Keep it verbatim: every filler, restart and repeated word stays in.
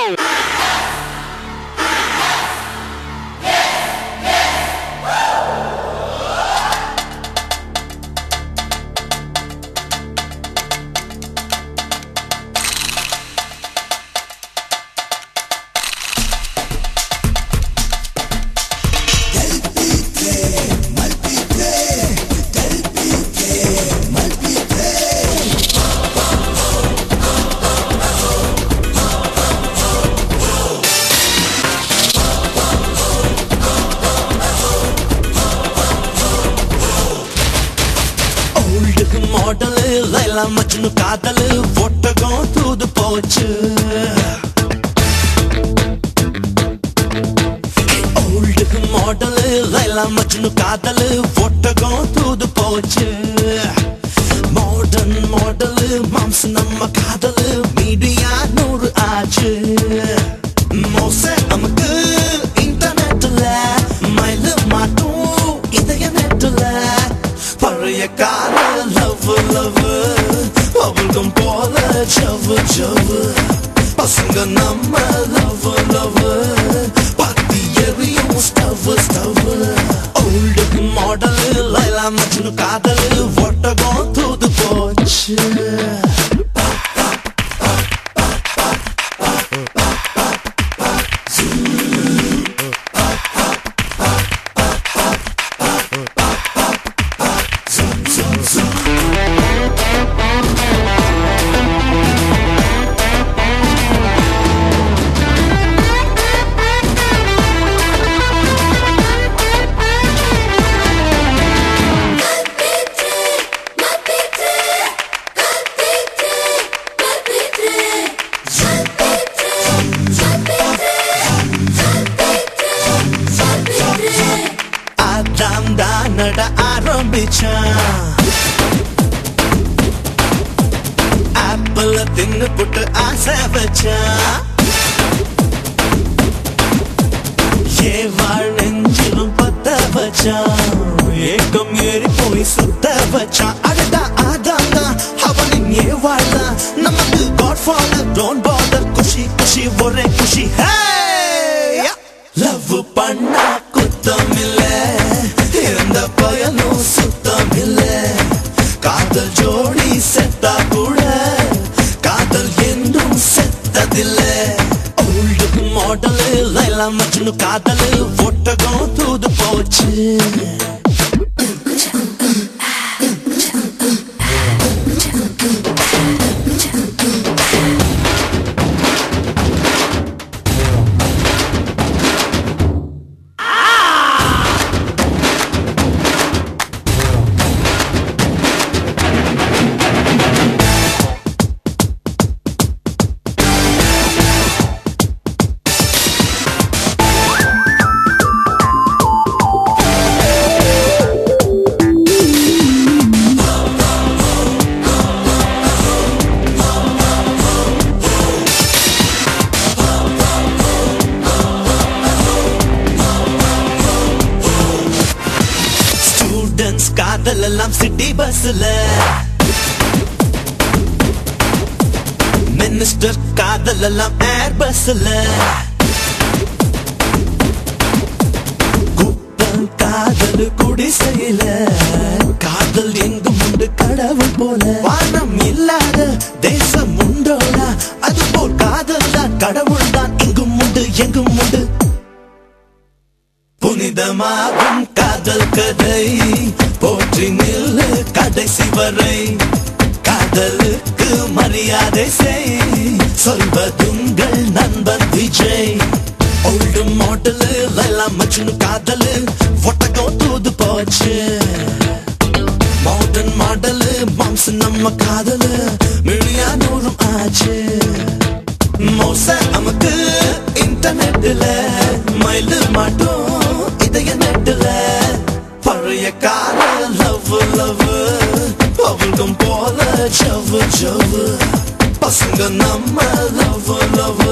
Model, Laila Majnu Kadal, Votagon through the porch. Old model, Laila Majnu Kadal, Votagon through the porch. Modern model, Moms Namma Kadal, Media Nur Aj. Mose Amaka, Internet la, My love Matu, Internet la. Parayakara, lover, lover, bubblegum pola, java, java. Pasanga namma, lover, lover, patiyariyo, stuffer, stuffer. Old model, Laila Majnu Kadal, water gone through the porch. Nada arambicha Apple thing put a savacha Ye varnenjilum patavacha Ekam yeri poi suttavacha Adada adanga havanin ye varda Namakku Godfather don't bother Kushi kushi vore kushi Hey Love panna kuttamille Iranda payanu suttamille Kadal jodi setta kuda Kadal endum settadille Old model Laila Majnu Kadal Votagon through the porch Kadalalam city busla Minister Kadalalam air busla Kuttan Kadal kudisayila Kadal engum undu kadavul pola Vaanam illada desam undola Adupol Kadal dhaan kadavul dhaan engum undu engum undu புனிதமாகும் காதல் கதை போற்றி நில்லு கடைசி வரை காதலுக்கு மரியாதை செய் சொல்வதுங்கள் நண்பன் விஜய் ஓல்டு மாடல் லைலா மஜ்னு காதல் Votagon through the porch modern model மாம்ஸ் நம்ம காதல் மீடியா நூறும் ஆச்சு மோச நமக்கு இன்டர்நெட்ல மயிலு மாட்டோம் இதய நெட்டுல பழைய கால லவ் லவ் bubblegum போல ஜவ் ஜவ் பசங்க நம்ம லவ் லவ்